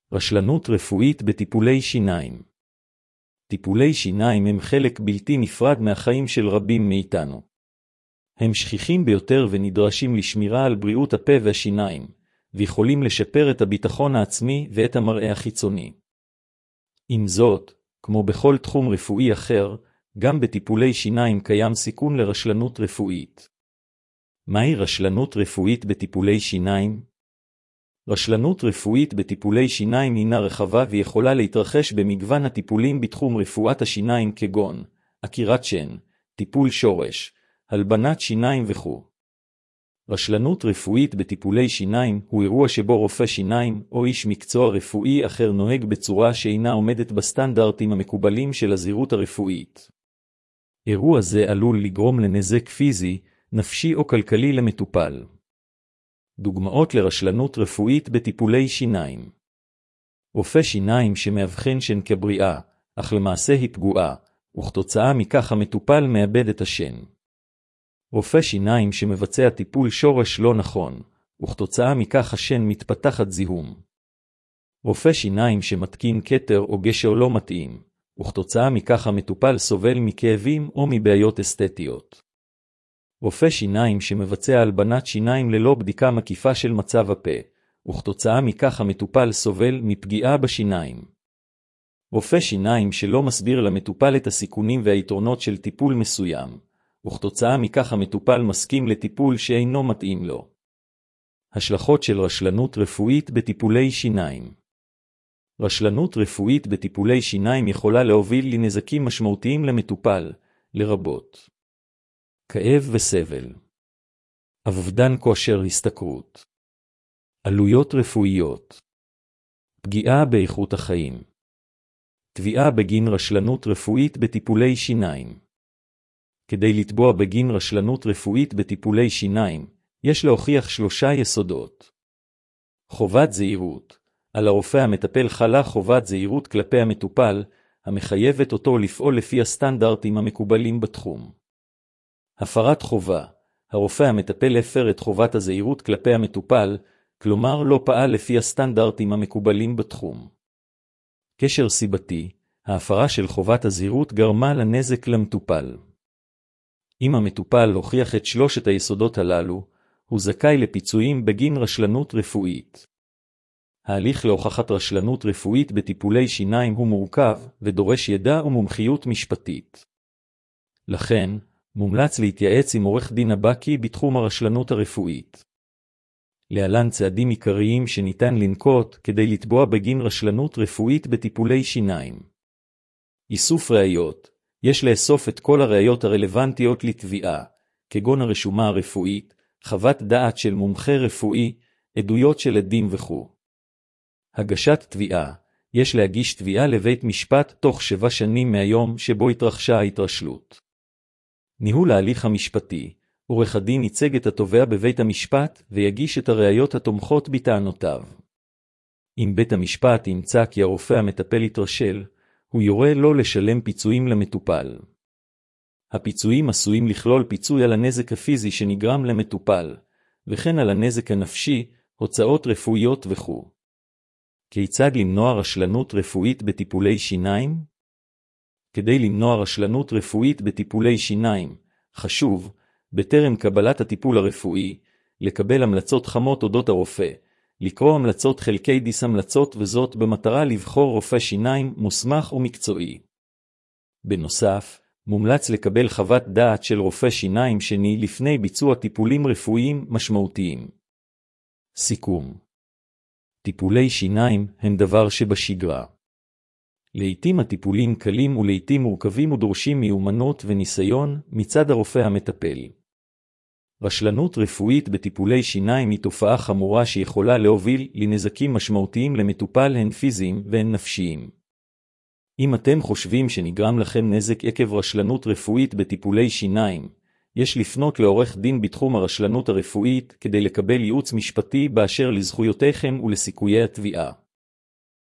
רשלנות רפואית בטיפולי שיניים. טיפולי שיניים הם חלק בלתי נפרד מהחיים של רבים מאיתנו. הם שכיחים ביותר ונדרשים לשמירה על בריאות הפה והשיניים, ויכולים לשפר את הביטחון העצמי ואת המראה החיצוני. עם זאת, כמו בכל תחום רפואי אחר, גם בטיפולי שיניים קיים סיכון לרשלנות רפואית. מהי רשלנות רפואית בטיפולי שיניים? רשלנות רפואית בטיפולי שיניים הינה רחבה ויכולה להתרחש במגוון הטיפולים בתחום רפואת השיניים כגון עקירת שן, טיפול שורש, הלבנת שיניים וכו'. רשלנות רפואית בטיפולי שיניים הוא אירוע שבו רופא שיניים או איש מקצוע רפואי אחר נוהג בצורה שאינה עומדת בסטנדרטים המקובלים של הזהירות הרפואית. אירוע זה עלול לגרום לנזק פיזי, נפשי או כלכלי למטופל. דוגמאות לרשלנות רפואית בטיפולי שיניים. רופא שיניים שמאבחן שן כבריאה, אך למעשה היא פגועה, וכתוצאה מכך המטופל מאבד את השן. רופא שיניים שמבצע טיפול שורש לא נכון, וכתוצאה מכך השן מתפתחת זיהום. רופא שיניים שמתקין כתר או גשר לא מתאים, וכתוצאה מכך המטופל סובל מכאבים או מבעיות אסתטיות. רופא שיניים שמבצע הלבנת שיניים ללא בדיקה מקיפה של מצב הפה, וכתוצאה מכך המטופל סובל מפגיעה בשיניים. רופא שיניים שלא מסביר למטופל את הסיכונים והיתרונות של טיפול מסוים, וכתוצאה מכך המטופל מסכים לטיפול שאינו מתאים לו. השלכות של רשלנות רפואית בטיפולי שיניים. רשלנות רפואית בטיפולי שיניים יכולה להוביל לנזקים משמעותיים למטופל, לרבות כאב וסבל, אובדן כושר השתכרות, עלויות רפואיות, פגיעה באיכות החיים, תביעה בגין רשלנות רפואית בטיפולי שיניים. כדי לתבוע בגין רשלנות רפואית בטיפולי שיניים, יש להוכיח 3 יסודות. חובת זהירות. על הרופא המטפל חלה חובת זהירות כלפי המטופל, המחייבת אותו לפעול לפי הסטנדרטים המקובלים בתחום. הפרת חובה. הרופא המטפל הפר את חובת הזהירות כלפי המטופל, כלומר לא פעל לפי הסטנדרטים המקובלים בתחום. קשר סיבתי. ההפרה של חובת הזהירות גרמה לנזק למטופל. אם המטופל הוכיח את 3 היסודות הללו, הוא זכאי לפיצויים בגין רשלנות רפואית. ההליך להוכחת רשלנות רפואית בטיפולי שיניים הוא מורכב ודורש ידע ומומחיות משפטית. לכן, מומלץ להתייעץ עם עורך דין הבקי בתחום הרשלנות הרפואית. להלן צעדים עיקריים שניתן לנקוט כדי לתבוע בגין רשלנות רפואית בטיפולי שיניים. איסוף ראיות. יש לאסוף את כל הראיות הרלוונטיות לתביעה, כגון הרשומה הרפואית, חוות דעת של מומחה רפואי, עדויות של עדים וכו'. הגשת תביעה. יש להגיש תביעה לבית משפט תוך 7 שנים מהיום שבו התרחשה ההתרשלות. ניהול ההליך המשפטי. עורך הדין ייצג את התובע בבית המשפט ויגיש את הראיות התומכות בטענותיו. אם בית המשפט ימצא כי הרופא המטפל התרשל, הוא יורה לא לשלם פיצויים למטופל. הפיצויים עשויים לכלול פיצוי על הנזק הפיזי שנגרם למטופל, וכן על הנזק הנפשי, הוצאות רפואיות וכו'. כיצד למנוע רשלנות רפואית בטיפולי שיניים? כדי למנוע רשלנות רפואית בטיפולי שיניים, חשוב, בטרם קבלת הטיפול הרפואי, לקבל המלצות חמות אודות הרופא, לקרוא המלצות חלקי דיס המלצות וזאת במטרה לבחור רופא שיניים מוסמך ומקצועי. בנוסף, מומלץ לקבל חוות דעת של רופא שיניים שני לפני ביצוע טיפולים רפואיים משמעותיים. סיכום. טיפולי שיניים הם דבר שבשגרה. לעתים הטיפולים קלים ולעתים מורכבים ודורשים מיומנות וניסיון מצד הרופא המטפל. רשלנות רפואית בטיפולי שיניים היא תופעה חמורה שיכולה להוביל לנזקים משמעותיים למטופל הן פיזיים והן נפשיים. אם אתם חושבים שנגרם לכם נזק עקב רשלנות רפואית בטיפולי שיניים, יש לפנות לעורך דין בתחום הרשלנות הרפואית כדי לקבל ייעוץ משפטי באשר לזכויותיכם ולסיכויי התביעה.